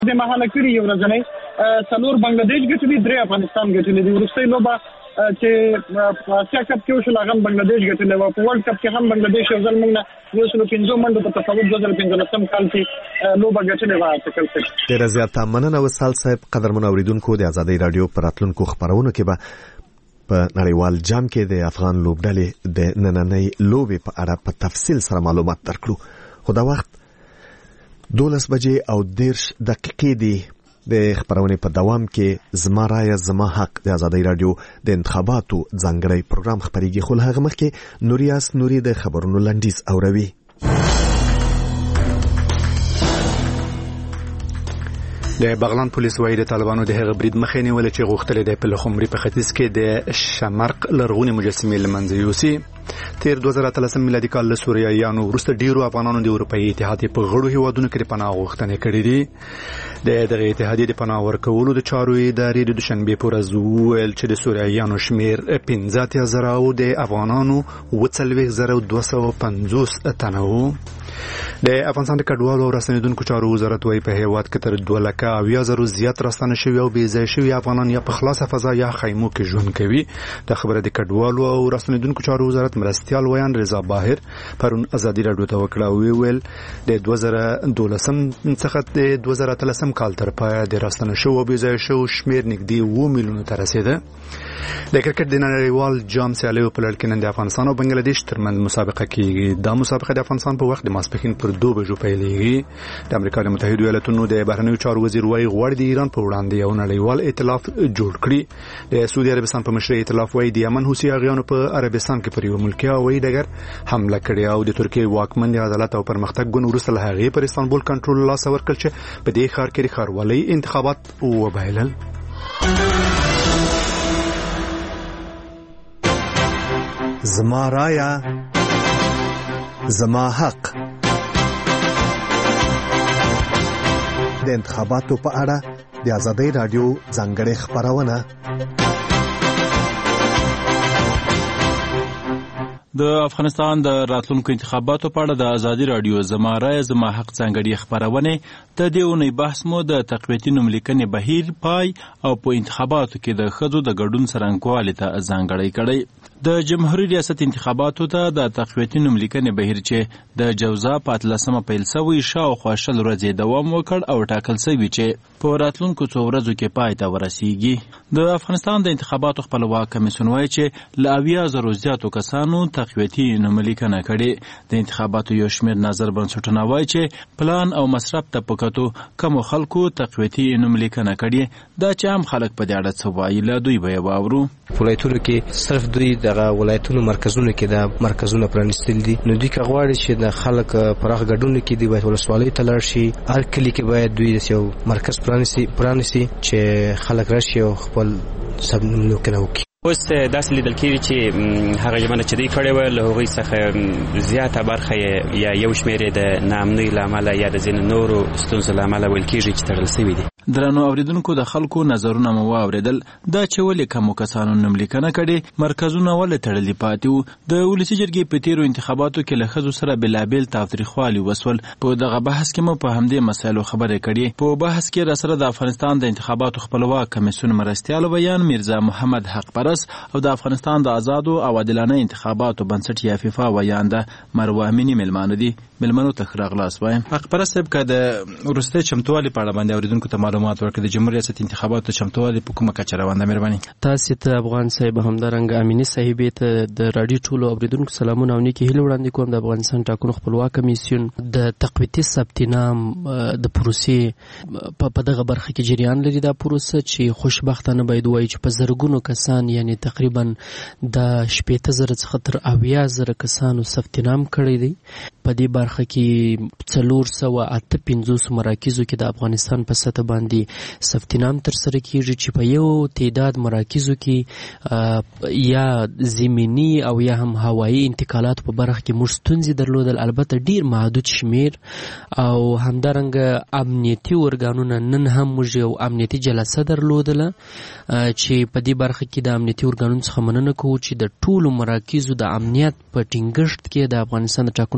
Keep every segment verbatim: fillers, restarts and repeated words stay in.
د مهاله کړي یو ورځنی څلور بنگلاديش ګټلي درې افغانستان ګټلي دي. وروستۍ لوبه چې په اسیا کپ کې وشول هغه بنگلاديش ګټلي و. په ورلد کپ کې هم بنگلاديش یو ځل موږ یو سل پنځه منډو په تفاوت دوه زره پنځلسم کال کې لوبه ګټلې و. تکل څه ډېر زیاته مننه وصال صاحب. قدرمن اوریدونکو د آزادۍ رادیو پر راتلونکو خبرونو کې به په نړیوال جام کې د افغان لوبډلې د نننۍ لوبې په اړه په تفصیل سره معلومات درکړو. خو دا وخت دولس بجې او دیرش دقیقې دي. د خبرونې په دوام کې زما رایه زما حق د آزادۍ رادیو د انتخاباتو ځانګړی پروګرام خبرېږي. خو له هغه مخکې نوریاس نوري د خبرونو لنډیز اوروي. د بغلان پولیس وايي د طالبانو د هغه برید مخې نیول چې غوښتل د پلخمري په ختیځ کې د شمرق لرغونی مجسمې لمنځه یوسي. تیر دوه زره اتلسم میلادي کال له سوریایانو وروسته ډیرو افغانانو د اروپאי اتحادیې په غړو هیوادونو کې پناه غوښتنې کړې دي. د دغه اتحادیې د پناه ورکولو د چارو ادارې د دوشنبه په ورځ ویل چې د سوریایانو شمیر پنځه اتیا زره او د افغانانو اووه څلوېښت زره دوه سوه پنځوس تنه وو. د افغانستان د کډوالو او راستنیدونکو چارو وزارت وايي په هیواد کې تر دوه لکه اویا زره زیات راستنه شوي او بې ځای شوي افغانان یا په خلاصه فضا یا خیمو کې ژوند کوي. د خبره د کډوالو او راستنیدونکو چارو وزارت مرستیال ویان رضا باهر پرون ازادي راډیو ته وکړه او ویل د دوه زره دولسم څخه د دوه زره اتلسم کال تر پایه د راستنه شو او بې ځای شو شمیر نږدې اووه میلیونو ته رسیده. د کرکټ د نړیوال جام سیالیو په لړ کې نن د افغانستان او بنگلاديش ترمنځ مسابقه کیږي. دا مسابقه د افغانستان په وخت د ماسپښین پر دوه بجو پیلېږي. د امریکا د متحده ایالاتونو د بهرنیو چارو وزیر وايي غواړي د ایران په وړاندې یو نړیوال ائتلاف جوړ کړي. د سعودي عربستان په مشرۍ ائتلاف وايي د یمن حوثي اغیانو په عربستان کې پر یو ملکي هوایي ډګر حمله کړې او د ترکیې واکمن د عدالت او پرمختګ ګوند وروسته له هغې پر استانبول کنټرول لاس ورکړ چې په دې ښار کې د ښاروالۍ انتخابات وبایلل. زما رایه زما حق د انتخاباتو په اړه د آزادۍ رادیو ځانګړې خبرونه. د افغانستان د راتلونکو انتخاباتو په اړه د آزادي رادیو زما رایه زما حق ځانګړې خبرونه. د دې اونۍ بحث مو د تقویتي نوملیکنې بهیر پای او په انتخاباتو کې د ښځو د ګډون څرنګوالي ته ځانګړی کړی. د جمهوریت ریاست انتخاباتو ته د تقویتي نوملیکنې بهیر چې د جوزا په اتلسمه پیل شوی شاوخوا شل ورځې دوام وکړ او ټاکل شوی چې په راتلونکو څو ورځو کې پای ته ورسیږي. د افغانستان د انتخاباتو خپلواک کمیسیون وايي چې له اویا زرو زیاتو کسانو تقویتي نوملیکنه کړې. د انتخاباتو یو شمېر نظر بنسټونه وايي چې پلان او مصرف ته په کتو کمو خلکو تقویتي نوملیکنه کړې. دا چې عام خلک په دې اړه څه وایي له دوی به یې واورو. ولایتونو کې صرف دوی دغه ولایتونو مرکزونو کې د مرکزونو پرانیستل دي. نو دوی که غواړي چې د خلک پراخ ګډون کې دی باید ولسوالۍ ته لاړ شي. هر کلی کې باید دوی یو مرکز پرانیسي پرانیسي چې خلک راشي او خپل سب نوملیکنه وکړي. اوس داسې لیدل کېږي چې هغه ژمنه چې دوی کړې وه له هغوی څخه زیاته برخه یا یو شمېر یې د ناامنۍ له امله یا د ځینو نورو ستونزو له امله ویل کېږي چې تړل شوي دي. درنو اوریدونکو د خلکو نظرونه مو واوریدل. دا چې ولې کمو کسانو نوملیکنه کړې، مرکزونه ولې تړلي پاتې وو. د ولسي جرګې په تیرو انتخاباتو کې له ښځو سره بېلابېل تاوتریخوالي وسول. په دغه بحث کې مو په همدې مسایلو خبرې کړې. په بحث کې راسره د افغانستان د انتخاباتو خپلواک کمیسیون مرستیال ویان میرزا محمد حق پرس او د افغانستان د آزادو او عادلانه انتخاباتو بنسټ یا فیفا ویان ده مروه امینی ملمانو دي. ملمنو ته ښه راغلاست وایم. حق پرس صاحب که د وروستي چمتووالي په اړه باندې اوریدونکو ته معلومات ورکړي، د جمهوریت ریاست انتخاباتو چمتووالي په کومه کچه روان ده؟ مهرباني. تاسو ته افغان صاحب همدارنګه امینی صاحب ته د رادیو ټولو اوریدونکو سلامونه او نیکی هیله وړاندې کوم. د افغانستان ټاکنو خپلواک کمیسیون د تقویتي ثبت نام د پروسې په دغه برخه کې جریان لري. دا پروسه چې خوشبختانه باید وایي چې په زرګونو کسان یعنی تقریبا د شپېته زره څخه تر اویا زره کسانو ثبت نام کړی دی. په دې برخه کې څلور سوه اته پنځوس مراکزو کې د افغانستان په سطح باندې ثبت نام ترسره کیږي چې په یو تعداد مراکزو کې یا زمینی او یا هم هوایي انتقالات په برخه کې موږ ستونزې درلودل، البته ډیر محدود شمیر. او همدارنګه امنیتي ارګانونه نن هم موږ یو امنیتي جلسه درلودله چې په دې برخه کې د امنیتي ارګانونو څخه مننه کوو چې د ټولو مراکزو د امنیت په ټینګښت کې د افغانستان د ټاکنو خپلواک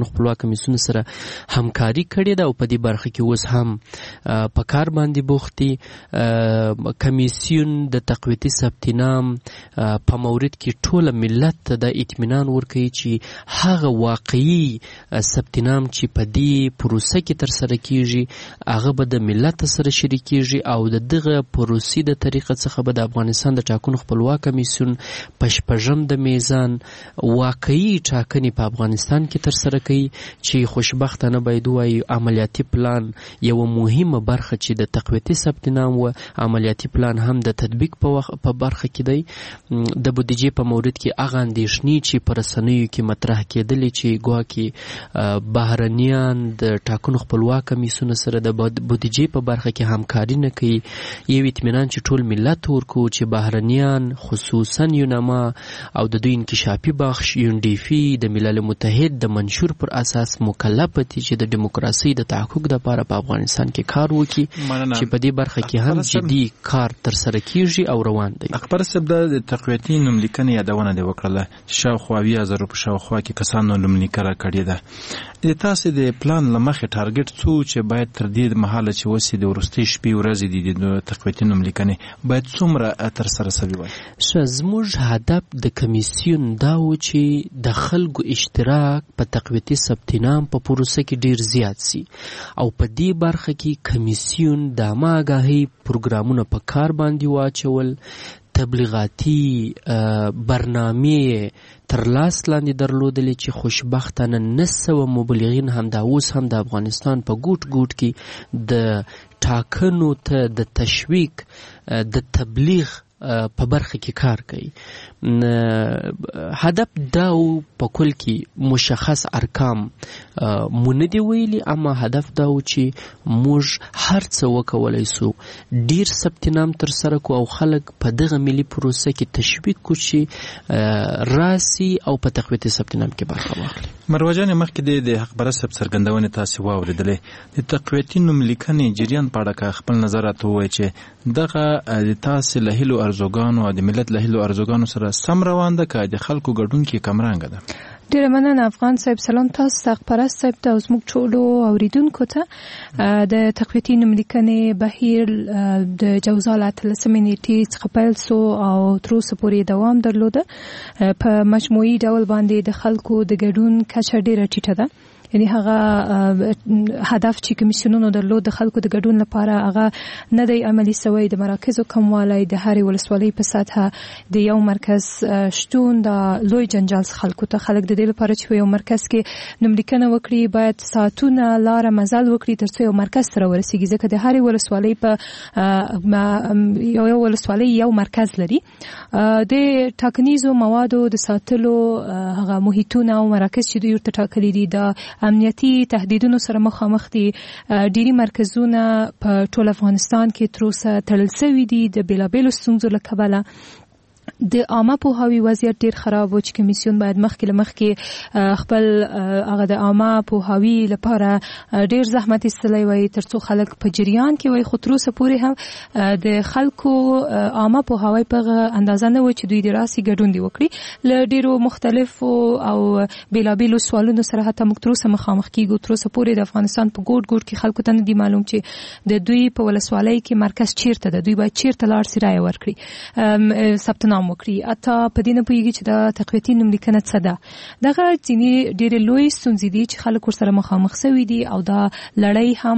کمیسیون سره همکاري کړې ده او په دې برخه کې اوس هم په کار باندې بوخت دي. کمیسیون د تقویتي ثبتنام په مورد کې ټول ملت ته د اطمینان ورکوي چې هغه واقعي ثبتنام چې په دې پروسه کې تر سره کیږي هغه به د ملت سره شریکیږي او د دغه پروسې د طریقه څخه به د افغانستان د ټاکنو خپلواک کمیسیون په شپږم د میزان واقعي ټاکنې په افغانستان کې تر سره کوي چې خوشبختانه باید وایو عملیاتي پلان یو مهمه برخه چې د تقویتي ثبتنام و عملیاتي پلان هم د تطبیق په وخت په برخه کې دی. د بودیجې په مورد کې هغه اندېښنې چې په رسنیو کې مطرح کېدلې چې ګواکې بهرنیان د ټاکنو خپلواک کمیسیون سره د بودیجې په برخه کې همکاري نه کوي. یو اطمینان چې ټول ملت ورکو چې بهرنیان خصوصا یونما او د دوی انکشافي بخش یونډیفي د ملل متحد د منشور پر اساس مکلف دي چې د دیموکراسي د تحقق لپاره په افغانستان کې کار وکړي چې په دې برخه کې هم جدي کار تر سره کیږي او روان دی. اکبر صاحب د تقویتي نوملیکنې یادونه دی وکړله چې شاوخوا اویا زره په شاوخوا کې کسانو نوملیکنه کړې ده. د تاسو د پلان لمخې ټارګټ څو چې باید تر دې مهاله چې وسی د ورستي شپې ورځې د تقویتي نوملیکنې باید څومره تر سره سوي وای؟ زموږ هدف د کمیسیون دا و چې د خلکو اشتراک په تقویتي ثبتنام په پروسه کې ډیر زیات سي او په دې برخه کې کمیسیون د عامه پروګرامونه په کار باندې واچول، تبلیغاتي برنامې تر لاس لاندې درلودلې چې خوشبختانه نه سوه مبلغین هم دا اوس هم د افغانستان په ګوټ ګوټ کې د ټاکنو ته د تشویق د تبلیغ په برخه کې کار کوي. هدف دا په کل کې مشخص ارقام مونږ دی ویلي، اما هدف دا و چې موږ هر څه وکولای سو ډیر ثبتنام تر سره کو او خلک په دغه ملي پروسه کې تشویق کو چې راسي او په تقویتي ثبتنام کې برخه واخلي. مروه جان، مخکې د حق پرست څرګندونې تاسو واوریدلې د تقویتي نوملیکنې جریان په اړه خپل نظرات ووایي چې دغه د تاسو له هیلو ارزوګانو او د ملت له هیلو ارزوګانو سره سم روان ده که د خلکو ګډون کې کمرنګه ده؟ ډیره مننه افغان صاحب. سلام تاسو حق پرست صاحب ته او زموږ ټولو اوریدونکو ته. د تقویتي نوملیکنې بهیر د جوزا له اتلسمې نیټې څخه پیل سو او تر اوسه پورې دوام درلوده. په مجموعي ډول باندې د خلکو د ګډون کچه ډیره ټیټه ده. یعنی هغه هدف چې کمیسیونونو درلود د خلکو د ګډون لپاره هغه نه دی عملي سوی. د مراکزو کموالی، د هرې ولسوالۍ په سطحه د یو مرکز شتون د لوی جنجال خلکو ته خلک د دې لپاره چې یو مرکز کې نوملیکنه وکړي باید ساعتونه لاره مزل وکړي تر څو یو مرکز سره ورسیږي، ځکه د هرې ولسوالۍ په یو یو ولسوالۍ یو مرکز لري. د ټاکنیزو موادو د ساتلو هغه محیطونه او مراکز چې دوی ورته ټاکلي دي د امنیتي تهدیدونو سره مخامخ دي. ډیری مرکزونه په ټول افغانستان کې تر اوسه تړل شوي دي د بیلابیلو ستونزو له کبله. د عامه پوهاوي وضعیت ډیر خراب و چې کمیسیون باید مخکې له مخکې خپل هغه د عامه پوهاوي لپاره ډیر زحمت ایستلی وای تر څو خلک په جریان کې وای. خو تر اوسه پورې هم د خلکو عامه پوهاوی په اندازه نه و چې دوی د راسي ګډون دی وکړي. له ډیرو مختلفو او بیلابیلو سوالونو سره حتی موږ تر اوسه مخامخ کیږو. تر اوسه پورې د افغانستان په ګوټ ګوټ کې خلکو ته نه دی معلوم چې د دوی په ولسوالۍ کې مرکز چیرته ده، دوی باید چیرته لاړ سي رایه ورکړي ثبتنام وکړي. اته په دې نه پوهیږي چې دا تقویتي نوملیکنه څه ده. دغه ځینې ډېرې لوی ستونزې دي چې خلک ورسره مخامخ شوي دي او دا لړۍ هم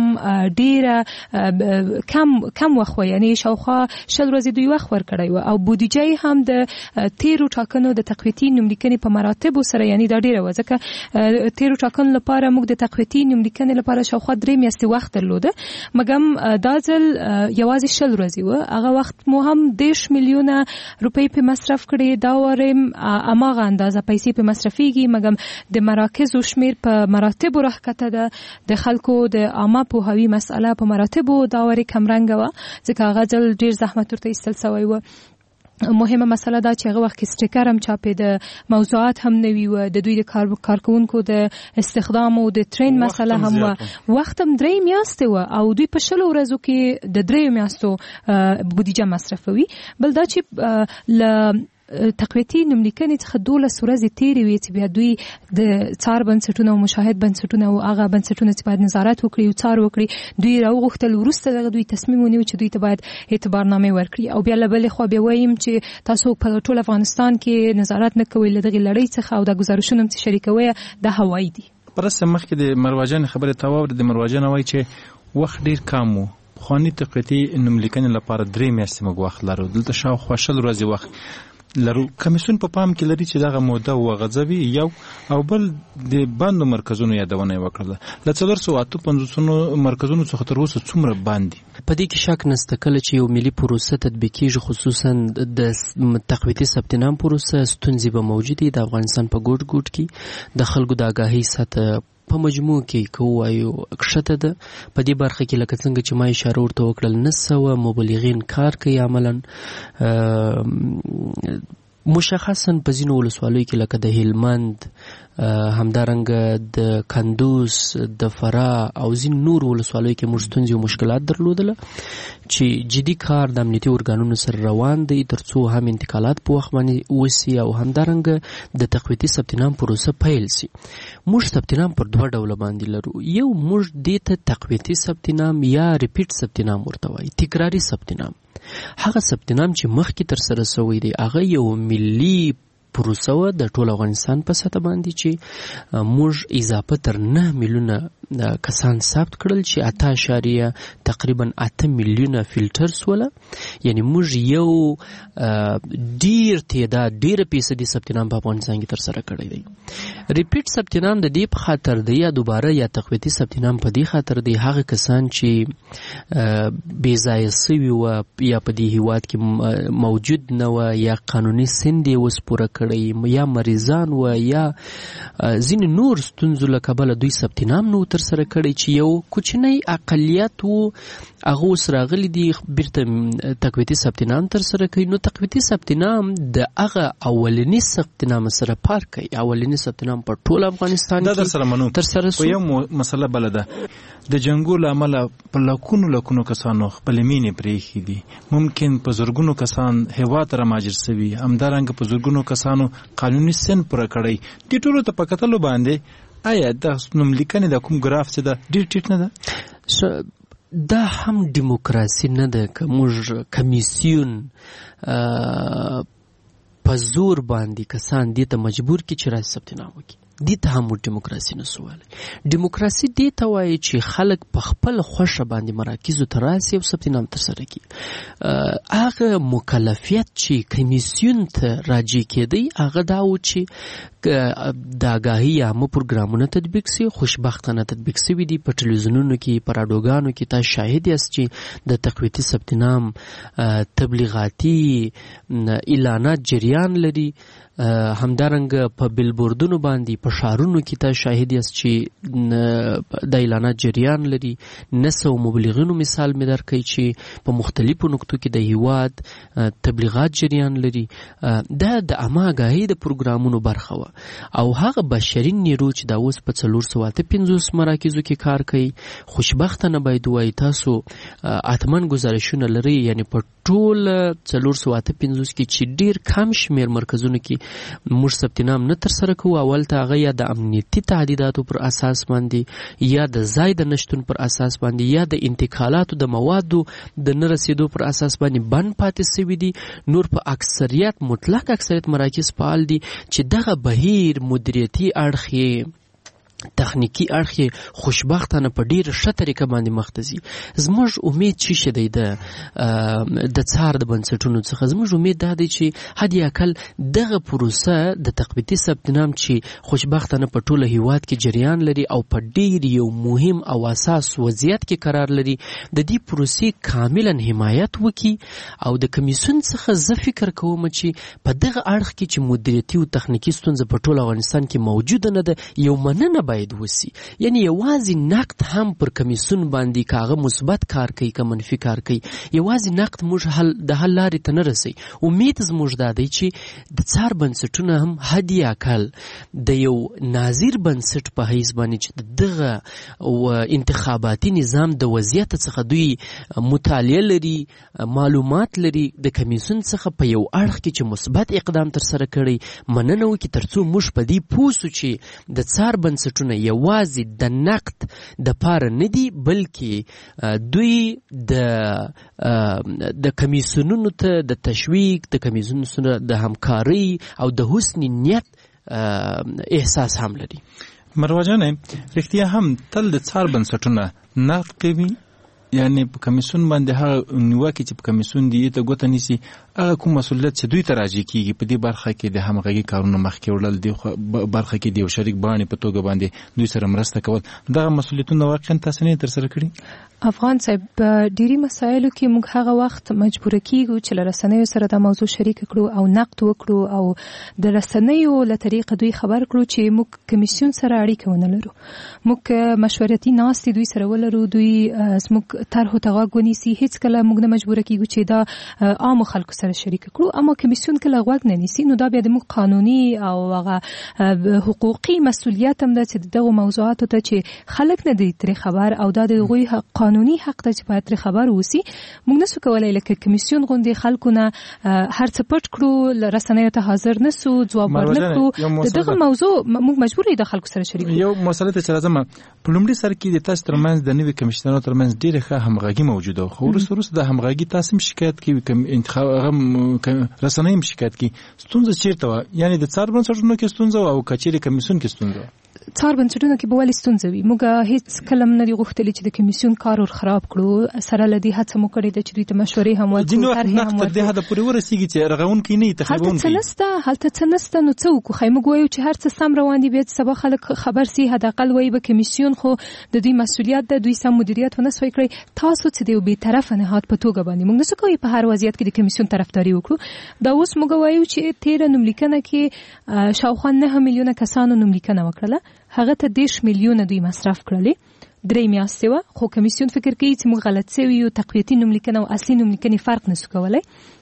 ډېره کم کم وخت وه، یعنې شاوخوا شل ورځې دوی وخت ورکړی و او بودیجه هم د تیرو ټاکنو د تقویتي نوملیکنې په مراتبو سره یعنې دا ډېره وه، ځکه تیرو ټاکنو لپاره موږ د تقویتي نوملیکنې لپاره شاوخوا درې میاشتې وخت درلوده، مګم دا ځل یوازې شل ورځې وه. هغه وخت مو هم دېرش میلیونه روپۍ په مصرف کړي. دا وارم اماغه اندازه پیسې په مصرفيږي، مګم د مراکزو شمیر په مراتبو راښکته ده. د خلکو د عامه پوهاوي مسأله په مراتبو دا وری کمرنګه وه، ځکه هغه ځل ډیر زحمت ورته ایستل سوی و. مهمه مسله دا چې هغه وخت کې سټیکر هم چاپې د موضوعات هم نوي و، د دوی د کار کارکونکو د استخدام او د ترین مسله هم و. وخت هم درې میاشتې و او دوی په شلو ورځو کې د درې میاشتو بودیجه مصرفوي. بل دا چې ل تقویتي نوملیکنې څخه دولس ورځې تېرې وې چې بیا دوی د څار بنسټونه او مشاهد بنسټونه او هغه بنسټونه چې باید نظارت وکړي او څار وکړي دوی راوغوښتل وروسته دغه دوی تصمیم ونیو چې دوی ته باید اعتبارنامې ورکړي او بیا له بلې خوا بیا وایم چې تاسو په ټول افغانستان کې نظارت نه کوئ له دغې لړۍ څخه او د ګزارشونه چې شریکوي دا هوایي دي. پرسته مخکې د مروجان خبره تاوور د مروجان وایي چې وخت ډیر کم وو خواني تقویتي نوملیکنې لپاره درې میاشتې موږ وخت لرو دلته شاوخوا شل ورځې وخت لرو. کمیسیون په پام کې لري چې دغه موده وغځوي یو او بل د بندو مرکزونو یادونه وکړه له څلور سوه اته پنځوسونو مرکزونو څخه تر اوسه څومره باندې په دې کې شک نشته کله چې یو ملي پروسه تطبیق کیږي خصوصا د تقویتي ثبت نام پروسه ستونزې به موجودې د افغانستان په ګوټ ګوټ کې د خلکو د آگاهۍ سطح په مجموع کې کوایو کښته ده. په دې برخه کې لکه څنګه چې ما اشاره ورته وکړل نه سوه مبلغین کار کوي عملا مشخصا په ځینو ولسوالیو کې لکه د هلمند همدارنګه د کندوز د فراه او ځینو نور ولسوالیو کې موږ ستونزې او مشکلات درلودله چې جدي کار د امنیتي ارګانونو سره روان دی ترڅو هم انتقالات په وخت باندې وسي او همدارنګه د تقویتي ثبت نام پروسه پیل سي. موږ ثبت نام پر دوه ډوله باندې لرو. یو موږ دې ته تقویتي ثبت نام یا ریپیټ ثبت نام ورته وایي تکراري ثبت نام. هغه ثبت نام چې مخکې تر سره شوی دی هغه یو ملي پروسه وه د ټول افغانستان په سطح باندې چې موږ اضافه تر نه میلیونه کسان ثبت کړل چې اته اشاریه تقریبا اته میلیونه فیلټر سوله یعنی موږ یو ډیر تعداد ډیره فیصدي ثبت نام په افغانستان کې تر سره کړی دی. ریپیټ ثبت نام د دې په خاطر دی یا دوباره یا تقویتي ثبت نام په دې خاطر دی هغه کسان چې بې ځایه سوي وه یا په دې هیواد کې موجود نه وه یا قانوني سند یې اوس پوره کړی یا مریضان و یا ځینې نور ستونزو له کبله دوی ثبت نام نو تر سره کړی چې یو کوچنی اقلیت و هغه اوس راغلی دي بیرته تقویتي ثبت نام تر سره کوي. نو تقویتي ثبت نام د هغه اولني ثبت نام سره پار کوي. اولني ثبت نام په ټول افغانستان کې تر سره سو. یو مسله بل ده د جنګو له امله په لکونو لکونو کسانو خپل مینې پرېښي دي ممکن په زرګونو کسان هیواد ته رامهاجر سوي همدارنګه په زرګونو کسانو قانوني سن پوره کړی. دې ټولو ته په کتلو باندې آیا د نوملیکنې د کوم ګراف چې ده ډېر ټیټ نه ده؟ دا هم دیموکراسي نه ده که موږ کمیسیون په زور باندې کسان دې ته مجبور کړي چې راځي ثبت نام وکړي. دې ته هم دیموکراسي نه سو ویلی. دیموکراسي دې ته وایي چې خلک په خپل خوښه باندې مراکزو ته راسي او ثبت نام ترسره کړي. هغه مکلفیت چې کمیسیون ته راجع کېدی هغه دا و چې د آګاهي عامه پروګرامونه تطبیق سي. خوشبختانه تطبیق سوي دي په ټلویزیونونو کې په راډیوګانو کې. تاسو شاهد یاست چې د تقویتي ثبت نام تبلیغاتي اعلانات جریان لري. همدارنګه په بیلبوردونو باندې په ښارونو کې تاسو شاهد یاست چې د اعلانات جریان لري. نسو مبلغینو مثال مې درکوي چې په مختلفو نقطو کې د هیواد تبلیغات جریان لري. دا د عامه آګاهۍ د پروګرامونو برخه وه او هغه بشري نیرو چې دا اوس په څلور سوه اته پنځوس مراکزو کې کار کوي. خوشبختانه باید ووایي تاسو حتمن ګزارشونه لرئ یعنی په ټول څلور سوه اته پنځوس کې چې ډیر کم شمیر مرکزونو کې موږ ثبت نام نه تر سره کوو. اول ته هغه یا د امنیتي تهدیداتو پر اساس باندې یا د ځای د نشتون پر اساس باندې یا د انتقالاتو د موادو د نه رسیدو پر اساس باندې بند پاتې سوي دي. نور په اکثریت مطلق اکثریت مراکز فعال دي چې دغه بهیر مدیریتي اړخ تخنیکی اړخ خوشبختانه په ډیره ښه طریقه باندې مخ ته ځي. زموږ امید چې شه دی د د څار د بنسټونو څخه زموږ امید دا دی چې حد اقل دغه پروسه د تقویتي ثبت نام چې خوشبختانه په ټوله هیواد کې جریان لري او په ډیر یو مهم او اساس وضعیت کې قرار لري د دې پروسې کاملا حمایت وکړي. او د کمیسیون څخه زه فکر کوم چې په دغه اړخ کې چې مدیریتي او تخنیکی ستونزه په ټول افغانستان کې موجوده نه ده یو مننه باید وسی. یعنی یوازې نقد هم پر کمیسون باندې کاغه مثبت کار کوي که منفي کار کوي، یوازې نقد موږ حل د حل لارې ته نه رسي. امید زموږ دا دی چې د څار بنسټونه هم حد اقل د یو ناظر بنسټ په حیث باندې چې دغه انتخاباتي نظام د وضعیت څخه دوی مطالعه لري، معلومات لري، د کمیسون څخه په یو اړخ کې چې مثبت اقدام تر سره کړي مننه وکړي، ترڅو موږ په دې پوه سو چې د څار بنسټونه یوازې د نقد د پاره نه دي، بلکې دوی د د کمیسونونو ته د تشویق، د کمیسونو سره د همکارۍ او د حسن نیت احساس هم لري. مروه جانې رښتیا هم تل د څار بنسټونه نقد کوي، یعنی په کمیسون باندې هغه نیوکه چې په کمیسون دی ته ګوته نیسي هغه کوم مسؤلیت چې دوی ته راځي کیږي په دې برخه کې د همغږي کارونو مخکې وړل دی، برخه کې دی شریک باندې په توګه باندې دوی سره مرسته کول، دغه مسؤلیتونه واقعا تاسو نه تر سره کړی؟ افغان صاحب ډیری مسایلو کې موږ هغه وخت مجبور کیږو چې لرسنیو سره د موضوع شریک کړو او نقد وکړو او د رسنیو له طریقې دوی خبر کړو چې موږ کمیسیون سره اړیکه ونه لرو، موږ مشورتي ناستې دوی سره ولرو، دوی زموږ طرحو ته غوږ ونیسي، هیڅ کله موږ نه مجبور کیږو چې دا عامو خلکو سره شریک کړو. اما کمیسیون کله غوږ نه نیسي نو دا بیا د موږ قانوني او هغه حقوقي مسؤلیت هم ده چې دغه موضوعاتو ته چې خلک نه دي ترې خبر او دا د هغوی قانوني حق ته چې باید ترې خبر وسی، موږ نسو کولای لکه کمیسیون غوندې خلکو نه هر څه پټ کړو، رسنیو ته حاضر نسو، ځواب ورنکړو. دغه موضوع موږ مجبور یو د خلکو سره شریک کړو. یو مسله ته چې راځم په لومړي سر کې د تاسو ترمنځ د نوي کمشنرانو ترمنځ ډیره ښه همغږي موجوده، خو وروسته وروسته د همغږي تاسو هم شکایت کوي، کوم انتخاب رسنۍ هم شکایت کوي. ستونزه چیرته وه؟ یعنی د څار بنسټونو کې ستونزه او کچېرې کمیسیون کې ستونزه؟ څار بنسټونو کې به ولې ستونزه وي؟ موږ هیڅ کله نه دي غوښتلي چې د کمیسیون کار ور خراب کړو، سره له دې هڅه مو کړې ده چې دوی ته مشورې هم ورکړو، طرحې هم ورکړو. دې حد پورې ورسیږي چې رغونکي نه تخریبونکي هلته څه نسته، هلته څه نسته. نو څه وکړو؟ خو موږ وایو چې هر څه سم روان دي، بیا سبا خلک خبر سي، حد اقل وایي به کمیسیون خو د دوی مسؤلیت ده، دوی سم مدیریت ونه سوی کړی. تاسو چې د یو بېطرفه نهاد په توګه باندې موږ نسو کولی په هر وضعیت کې د کمیسیون طرفداري وکړو. دا اوس موږ وایو چې تېره نوملیکنه کې شاوخوا نهه میلیونه کسانو نوملیکنه وکړله، هغه ته دېرش میلیونه دوی مصرف کړلې، درې میاشتې وه، خو کمیسیون فکر کوي چې موږ غلط سوي یو، تقویتي نوملیکنه او اصلي نوملیکنې فرق نسو کولی.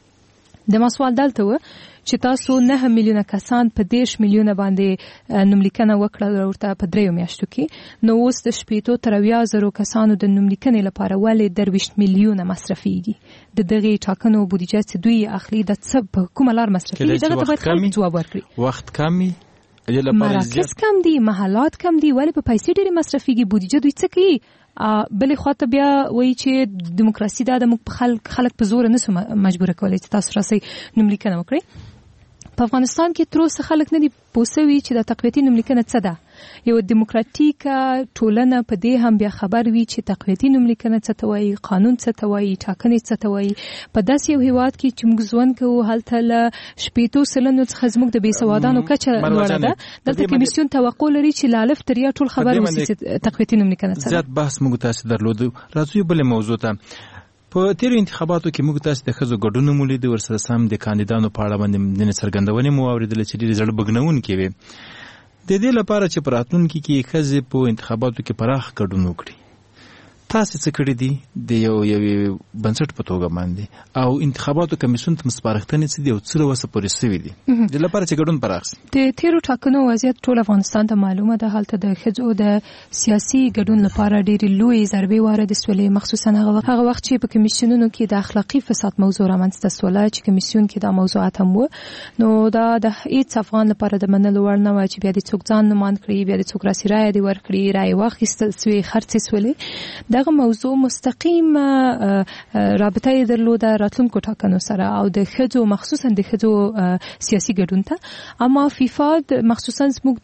د ما سوال دلته و چې تاسو نه میلیونه کسان په دېرش میلیونه باندې نوملیکنه وکړه ورته په دریو میاشتو کې، نو اوس د شپېتو تر اویا زرو کسانو د نوملیکنې لپاره ولې درویشت میلیونه مصرفیږي؟ د دغې ټاکنو بودیجه چې دوی اخلي د څه په کومه لار مصرفیږي؟ دغه ته باید خلک ځواب ورکړي. وخت کمي، مراکز کم دي، محلات کم دي، ولې په پیسې ډېرې مصرفیږي؟ بودیجه دوی څه کوي؟ بلې خواته بیا وایي چې دیموکراسي دا د موږ په خلک خلک په زوره نسو مجبوره کولی چې تاسو راسئ نوملیکنه وکړئ. په افغانستان کې تر اوسه خلک نه دي پوه سوي چې د تقویتي نوملیکنه څه ده. یو دیموکراتیکه ټولنه په دې هم بیا خبر وي چې تقویتي نوملیکنه څه ته وایي، قانون څه ته وایي، ټاکنې څه ته وایي. په داسې یو هیواد کې چې موږ ژوند کوو هلته له شپېتو سلنو څخه زموږ د بېسوادانو کچه لوړه ده. دلته کمیسیون توقع لري چې له الف تر یا ټول خبر وسي چې تقویتي نوملیکنه څه ده. زیات بحث موږ تاسو درلودو. راځو یو بلې موضوع ته. په تیرو انتخاباتو کې موږ تاسو د ښځو ګډون مو لیدو، ورسره سم د کاندیدانو په اړه باندې څرګندونې مو اورېدلې چې ډېرې زړه بګنونکې وې. د دې لپاره چې په راتلونکي کې ښځې په انتخاباتو کې پراخ ګډون وکړي، تاسو څه کړي دي د یو یو بنسټ په توګه باندې او انتخاباتو کمیسیون ته سپارښتنې څه دي او څه وسه پورې شوي دي د لپاره چې ګډون پراخ شي؟ د تیرو ټاکنو وضعیت ټول افغانستان ته معلومه ده. هلته د ښځو د سیاسي ګډون لپاره ډېرې لویې ضربې واردې سولې، مخصوصا هغه وخت هغه وخت چې په کمیسیونونو کې د اخلاقي فساد موضوع رامنځته سوله، چې کمیسیون کې دا موضوعات هم و. نو دا د هیڅ افغان لپاره د منلو وړ نه وه چې بیا د څوک ځان نوماند کړي، بیا د څوک راسي رایه دې ورکړي، رایې واخیستل سوې، خرڅې سولې. دغه موضوع مستقیم رابطه یې درلوده راتلونکو ټاکنو سره او د ښځو مخصوصا د ښځو سیاسي ګډون ته. اما فیفا مخصوصا زموږ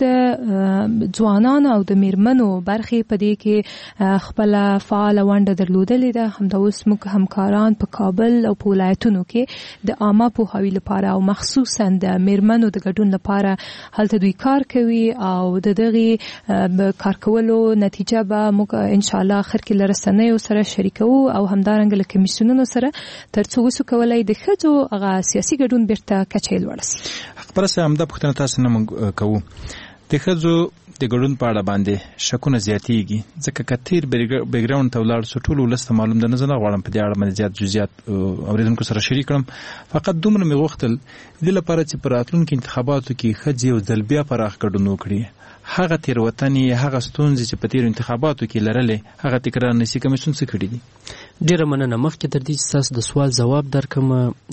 د ځوانانو او د میرمنو برخې په دې کې خپله فعاله ونډه درلودلې ده. همدا اوس موږ همکاران په کابل او په ولایتونو کې د عامه پوهاوي لپاره او مخصوصا د میرمنو د ګډون لپاره هلته دوی کار کوي او د دغې کار کولو نتیجه به موږ انشاءالله اخر کې له رسنیو سره شریکو او همدارنګه له کمیسیونونو سره ترڅو وسو کولای د ښځو هغه سیاسي ګډون بیرته کچې لوړ شي. خبره سم همدا پوښتنه تاسو نه کوو. د ښځو د ګډون په اړه باندې شکونه زیاتېږي ځکه کثیر بیک ګراوند ته ولاړ سو ټول ولست معلوم ده نه زنه غواړم په دې اړه باندې زیات جزئیات اوریدونکو سره شریک کړم فقط دومره مې غوښتل د لپاره چې پر راتلونکو انتخاباتو کې ښځې او ځل بیا پراخ ګډون وکړي هغه تیروتنې هغه ستونزې چې په تیر انتخاباتو کې لرلې هغه تکرار نشي کمیسیون څه کړی دي. ډیره مننه. مخکې تر دې چې تاسو د سوال جواب درکم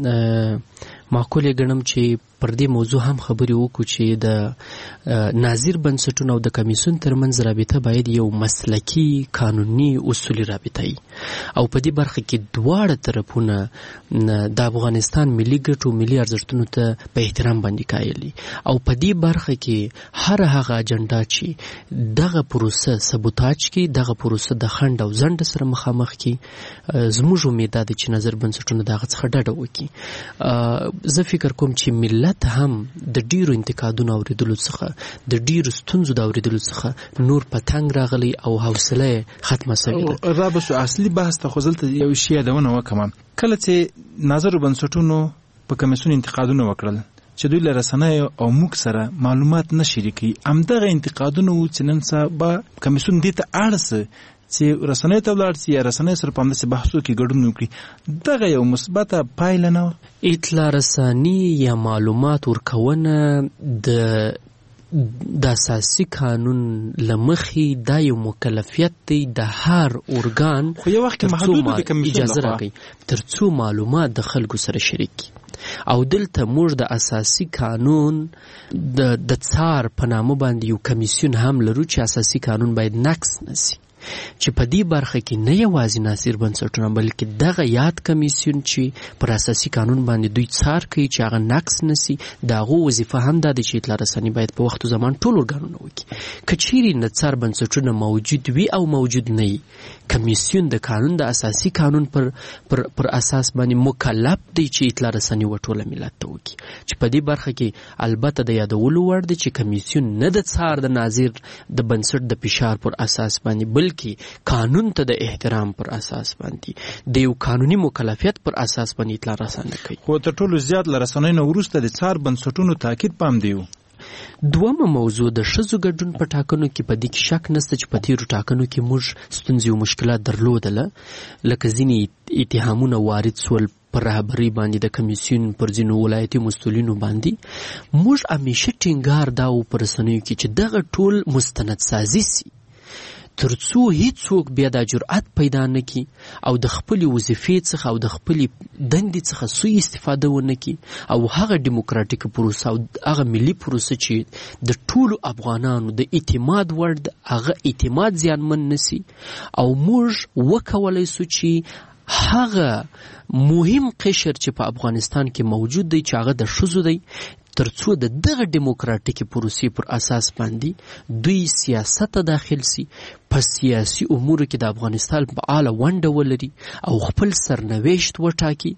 معقول ګڼم چې پر دې موضوع هم خبرې وکړو چې د ناظر بنسټونو او د کمیسیون ترمنځ رابطه باید یو مسلکي قانوني اصولي رابطه وي او په دې برخه کې دواړه طرفونه د افغانستان ملي ګټو ملي ارزښتونو ته په احترام باندې قایل دي او په دې برخه کې هر هغه اجنډا چې دغه پروسه سبوتاج کی دغه پروسه د خند او زند سره مخامخ کی زموږ امید ده چې نظر بنسټونه دغه څخه ډډه وکړي. زه فکر کوم چې ملت هم د ډیرو انتقادونو اوریدلو څخه د ډیرو ستونزو د اوریدلو څخه نور په تنګ راغلی او حوصله ختمه شوې ده. را به اصلي بحث ته خو دلته یو شی یادونه وکړم کله چې نظر بنسټونو په کمیسیون انتقادونه وکړل چې دوی له رسنیو او موږ سره معلومات نه شریکي همدغه انتقادونه و چې نن سبا کمیسیون دې ته اړ چې رسنۍ ته ولاړ سي یا رسنۍ سره په همداسې بحثو کې ګډون وکړي دغه یو مثبته پایله نه وه. اطلاع رساني یا معلومات ورکونه د د اساسي قانون لمخې دا یو مکلفیت دی د هر ارګان خو یو وخت محدود د کمیسیون اجازه راکړي تر څو معلومات د خلکو سره شریک او دلته موږ د اساسي قانون د د څار په نامه باندې یو کمیسیون هم لرو چې اساسي قانون باید نقض نشي چې په دې برخه کې نه یوازې ناصر بنسټونه بلکې دغه یاد کمیسیون چې پر اساسي قانون باندې دوی څار کوي چې هغه نقص نشي د هغو وظیفه هم ده چې اطلاع رسني باید په وخت زمان ټول ورګانونه وکړي. که چیرې نه څار بنسټونه موجود وي او موجود نه وي کمیسیون د قانون د اساسي قانون پر پر پر اساس باندې مکلف دی چې اطلاع رسني وټوله ملت ته وکړي چې په دې برخه کې البته د یادولو وړ دی چې کمیسیون نه د څار د ناظر د بنسټ د فشار پر اساس باندې بلکې قانون ته د احترام پر اساس باندې د یو قانوني مکلفیت پر اساس باندې اطلاع رسانه کوي. خو تر ټولو زیات له رسنیو نه وروسته د څار بنسټونو تاکید پام دیو. دومره موضوع د ښځو ګډون په ټاکنو کې په دې کې شک نشته چې په تیرو ټاکنو کې موږ ستونزې او مشکلات درلودله لکه ځینې اتهامونه وارد سول پر رهبرۍ باندې د کمیسیون پر ځینو ولایتي مسؤلینو باندې موږ همیشه ټینګار دا و په رسنیو کې چې دغه ټول مستند سازي سي ترڅو هیڅوک بیا دا جرأت پیدا نه کی او د خپلې وظیفې څخه او د خپلې دندې څخه سوء استفاده ونه کی او هغه دیموکراتیک پروسه او هغه ملي پروسه چې د ټولو افغانانو د اعتماد وړ د هغه اعتماد زیانمن نسی او موږ وکولای سو چې هغه مهم قشر چې په افغانستان کې موجود دی چې هغه د ښځو دی ترڅو د دغه دیموکراتیکي پروسې پر اساس باندې دوی سیاست ته داخل سي په سیاسي امورو کې د افغانستان په اعلی ونډه ولري او خپل سرنوشت وټاکي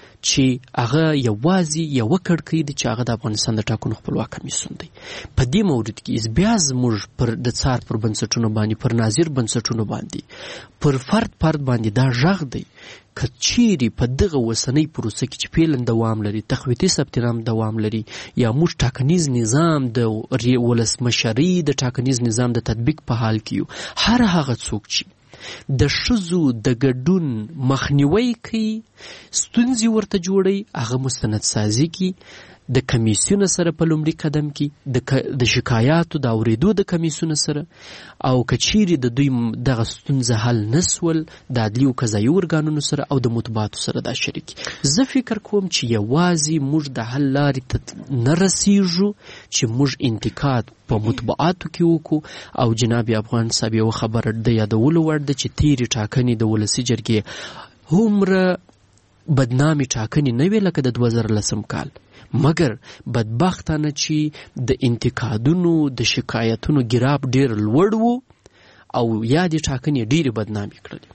چې هغه یوازې یوه کړکۍ ده چې هغه د افغانستان د ټاکنو خپلواک کمیسیون دی. په دې مورد کې بیا زموږ پر د څار پر بنسټونو باندې پر ناظر بنسټونو باندې پر فرد فرد باندې دا غږ دی که چیرې په دغه وسنۍ پروسه کې چې فعلا دوام لري تخویتي ثبتنام دوام لري یا موږ ټاکنیز نظام د ولسمشرۍ د ټاکنیز نظام د تطبیق په حال کې یو هر هغه څوک چې د ښځو د ګډون مخنیوي کوي ستونزې ورته جوړوي هغه مستند سازي کوي د کمیسیون سره په لومړي قدم کې د شکایاتو د اوریدو د کمیسیون سره او کچيري د دوی دغه ستونزه حل نسول د عدلي او قضایي ارګانونو سره او د مطبوعاتو سره دا شریک. زه فکر کوم چې یوازې موږ د حل لارې ته نه رسیږو چې موږ انتقاد په مطبوعاتو کې وکړو او جناب افغان صاحب یو خبره د یادولو وړ ده چې تیرې ټاکنې د ولسي جرګې هومره بدنامي ټاکنې نه وې لکه د دوه زره لسم کال مګر بدبختانه چې د انتقادونو د شکایتونو ګراب ډیر لوړ وو او یا د ټاکنې ډیره بدنامي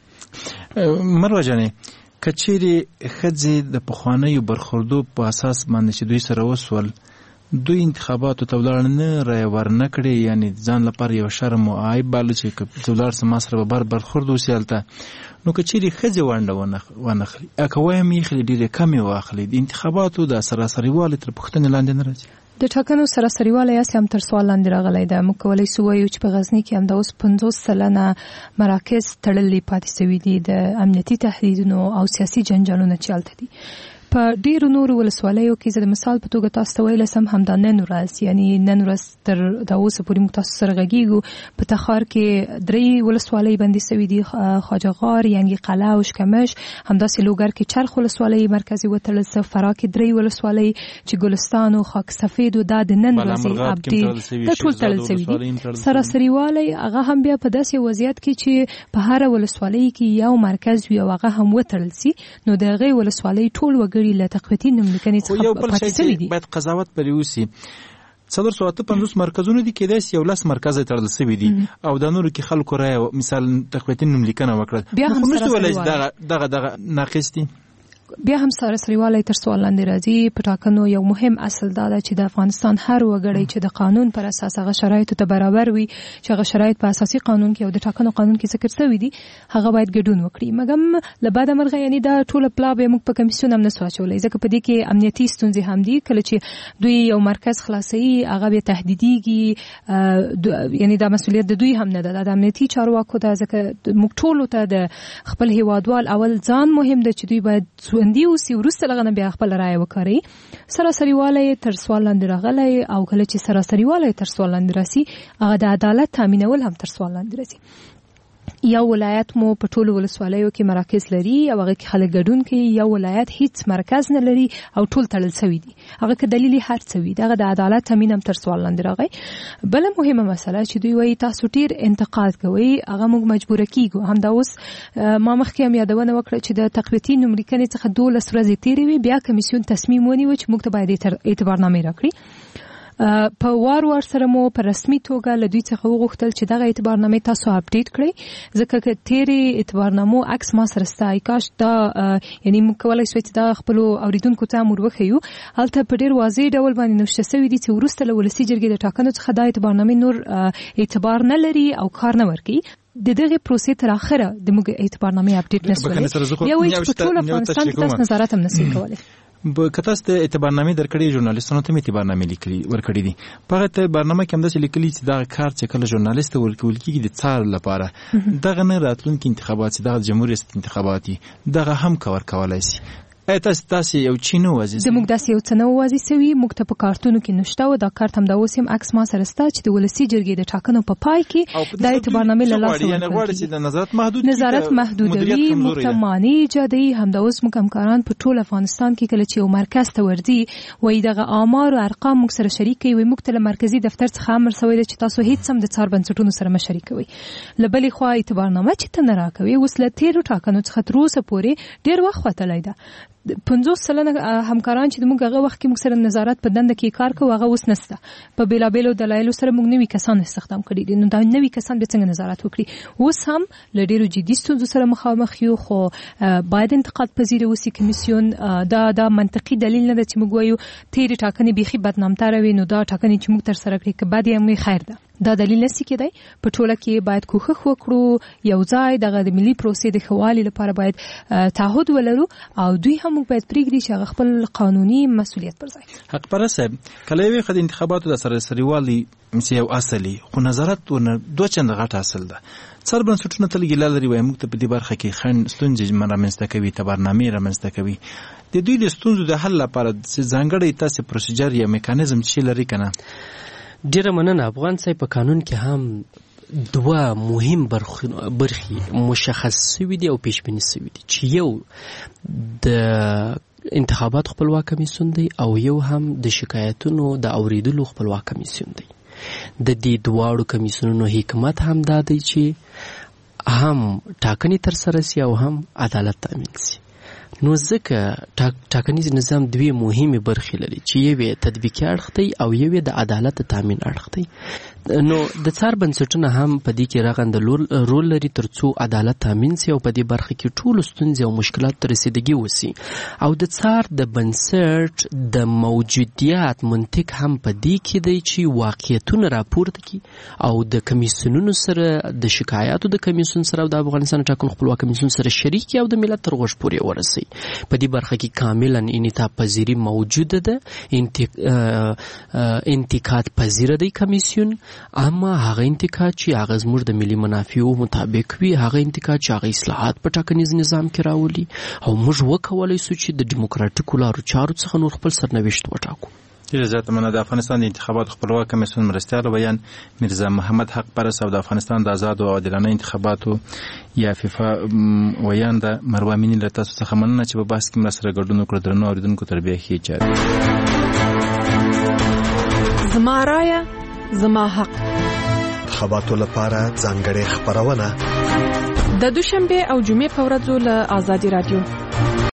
کړل. مروه جانې کچيري ښځې د پخوانیو برخوردو په اساس باندې چې دوی سره وسول دوی انتخاباتو ته ولاړ نه رای ورنه کړي یعنی ځان لپاره یو شرم او عیب باله چې ولاړ سم سره به بر برخورد وسیالته نو کچيري ښځې ونده ونخلي اکه وایم یې خلې ډیره کمې واخلي د انتخاباتو د سراسري والي تر پښتنې لاندې نه راځي. د ټاکنو سره سریواله یې هم تر سوال لاندې راغلی ده. موږ کولی سو وایو چې په غزني کې هم د اوس پنځوس سلنه مراکز تړلي پاتې شوي دي د امنیتي تهدیدونو او سیاسي جنجالونو چې هلته دي. په ډیرو نورو ولسوالیو کې زه د مثال په توګه تاسو ته ویلی سم همدا نن ورځ یعنی نن ورځ تر د اوسه پورې موږ تاسو سره غږیږو په تخار کې درې ولسوالۍ بندي سوي دي، خواجه غار، ینګي قلعه او شکمش. همداسې لوګر کې چرخ ولسوالۍ مرکزي وتړل سوه، فراه کې درې ولسوالۍ چې ګلستان او خاک سفید او دا د نن ورځې اپډیټ د ټول تړل سوي دي. سراسري والی هغه هم بیا په داسې وضعیت کې چې په هره ولسوالۍ کې یو مرکز وي او هغه هم وتړل سي، نو د هغې ولسوالۍ ټول وګړي له تقویتي نملیکنې څخه پاتې شوي دي. باید قضاوت پرې وسي. څلور سوه اته پنځوس مرکزونه دي، کېدای شي یو لس مرکز یې تړل سوي دي او د نورو کې خلکو رایه مثال تقویتي نملیکنه وکړه، بیا هم سره دغه دغه ناقص دي. بیا هم سراسري والی تر سوال لاندې راځي. په ټاکنو یو مهم اصل دا ده چې د افغانستان هر وګړی چې د قانون پر اساس هغه شرایطو ته برابر وي، چې هغه شرایط په اساسي قانون کې او د ټاکنو قانون کې ذکر شوي دي، هغه باید ګډون وکړي. مګم له بده مرغه یعنی دا ټوله پلا به موږ په کمیسیون هم نسو اچولی، ځکه په دې کې امنیتي ستونزې هم دي. کله چې دوی یو مرکز خلاصوي هغه بیا تهدیدیږي، یعنی دا مسؤلیت د دوی هم نه ده، د امنیتي چارواکو ده، ځکه موږ ټولو ته د خپل هیوادوال اول ځان مهم ده چې دوی باید ژوندي اوسي، وروسته لغه نه بیا خپل رایه وکړي. سراسري والی تر سوال لاندې راغلی او کله چې سراسري والی تر سوال لاندې راسي هغه د عدالت تامینول هم تر سوال لاندې راځي. یو ولایت مو په ټولو ولسوالیو کې مراکز لري او هغه کې خلک ګډون کوي، یو ولایت هیڅ مرکز نه لري او ټول تړل شوي دي، هغه که دلیل هر څه وي، دغه د عدالت تامین هم تر سوال لاندې راغی. بله مهمه مسله چې دوی وایي تاسو ډیر انتقاد کوئ، هغه موږ مجبوره کیږو. همدا اوس ما مخکې هم یادونه وکړه چې د تقویتي نملیکنې څخه دولس ورځې تېرې وي، بیا کمیسیون تصمیم ونیو چې موږ ته باید اعتبارنامې راکړي. په وار وار سره مو په رسمي توګه له دوی څخه وغوښتل چې دغه اعتبارنامې تاسو اپډیټ کړئ، ځکه که تیرې اعتبارنامو عکس ما سره سته، کاش دا یعنی موږ کولی شو چې دا خپلو اوریدونکو ته هم ور وښیو. هلته په ډېر واضح ډول باندې نوشته شوي دي چې وروسته له ولسي جرګې د ټاکنو څخه دا اعتبارنامې نور اعتبار نه لري او کار نه ورکوي. د دغه پروسې تر اخره د موږ اعتبارنامې اپډیټ نه شولې، یا وایي چې په ټول افغانستان کې تاسو نظارت هم نشئ کولی. که تاسو د اعتبارنامې درکړې ژورنالیستانو ته اعتبارنامې لیکلي ورکړي دي، په هغه اعتبارنامه کې همداسې لیکلي چې دغه کار چې کله ژورنالیست ته ورکول کېږي د څار لپاره، دغه نه راتلونکي انتخابات چې دغه جمهور ریاست انتخابات دي، دغه هم کور کولی شي. ایا تاسو تاسو یو چینو وازي د موږ داسې یو څه نو وازي سوي موږ ته په کارتونو کې نشته او دا کارت هم دا اوس هم عکس ما سره ستا چې د ولسی جرګې د ټاکنو په پای کې د اعتبارنامې له لاسه ورکړي، غواړي چې د نظارت محدود نظارت محدودوي، موږ ته معنی ایجادوي. هم دا اوس موږ همکاران په ټول افغانستان کې کله چې یو مرکز ته ورځي وایي دغه آمار او ارقام موږ سره شریک کوي، موږ ته مرکزی دفتر څخه امر شوی دی چې تاسو هیڅ هم د څار بنسټونو سره مشرک کوي. لبلې خو اعتبارنامه چې ته نه راکوي، اوس له تیرو ټاکنو څخه تر اوسه پورې ډېر وخت وتلی ده. پنځوس سلنه همکاران چې موږ هغه وخت کې موږ سره نظارت په دنده کې کار کوو هغه اوس نشته، په بیلابیلو دلایلو سره موږ نوي کسان استخدام کړي دي، نو دا نوي کسان به څنګه نظارت وکړي؟ اوس هم له ډېرو جدي ستونزو سره مخامخ یو، خو باید انتقاد پذیر اوسي کمیسیون. دا دا منطقي دلیل نه ده چې موږ وایو تیرې ټاکنې بیخي بدنامتره وي نو دا ټاکنې چې موږ تر سره کړي که بد یې خیر ده، دا دلیل نشي کېدای. په ټوله کې باید کوښښ وکړو یو ځای دغه د ملي پروسې د ښه والي لپاره باید تعهد ولرو او دوی هم موږ باید پرېږدي چې هغه خپل قانوني مسؤلیت پر ځای. حق پرست صاحب، کله یوې خد انتخاباتو د سراسري والي مثل یو اصلي خو نظارت ورنه دوه چنده غټ اصل ده. څار بنسټونه تل ګیله لري وایي موږ ته په دې برخه کې خنډ ستونزې رامنځته کوي، اعتبارنامې رامنځته کوي. د دوی د ستونزو د حل لپاره ځانګړی تاسې پروسیجر یا میکانیزم چې لري که نه؟ ډیره مننه. افغان صاحب په قانون کې هم دوه مهم برخې مشخص شوي دي او پیش بینی شوي دي چې یو د انتخابات خپلواک کمیسیون دی او یو هم د شکایتونو د اوریدلو خپلواک کمیسیون دی. د دې دواړو کمیسیونونو حکمت هم دا دی چې هم ټاکنې ترسره شي او هم عدالت تامین شي. نو ځکه ټاکنیز نظام دوی مهمې برخې لري چې یو یې تطبیقي اړخ دی او یو یې د عدالت د تامین اړخ دی. نو د څار بنسټونه هم په دې کې راغند رول لري ترڅو عدالت تامین شي او په دې برخه کې ټول ستونزې او مشکلات ته رسیدګي وسی او د څار د بنسټ د موجودیت منطق هم په دې کې دی چې واقعیتونه راپورته کی او د کمیسیونونو سره د شکایاتو د کمیسیون سره او د افغانستان ټاکنو خپلواک کمیسیون سره شریک او د ملت تر غوږ پورې ورسي په دې برخه کې کاملا انعطاف پذیری موجوده ده انتقاد پذیر دی کمیسیون اما هغه انتقاد چې هغه زموږ د ملي منافعو مطابق وي هغه انتقاد چې هغه اصلاحات په ټاکنیز نظام کې راولي او موږ وکولای شو چې د دیموکراتیکو لارو چارو څخه نور خپل سرنوشت وټاکو. ډیره زیاته مننه. د افغانستان د انتخاباتو خپلواک کمیسیون مرستیال بیان میرزا محمد حق پرس او د افغانستان د آزاد او عادلانه انتخاباتو یا فیفا ویان د مروه امینی له تاسو څخه مننه چې په بحث کې مرسته غړډونو کړ درنو اوریدونکو تربیه هي چاري. زما رایه زما حق. انتخاباتو لپاره ځانګړې خبرونه د دوشنبه او جمعې په ورځو له آزادي رادیو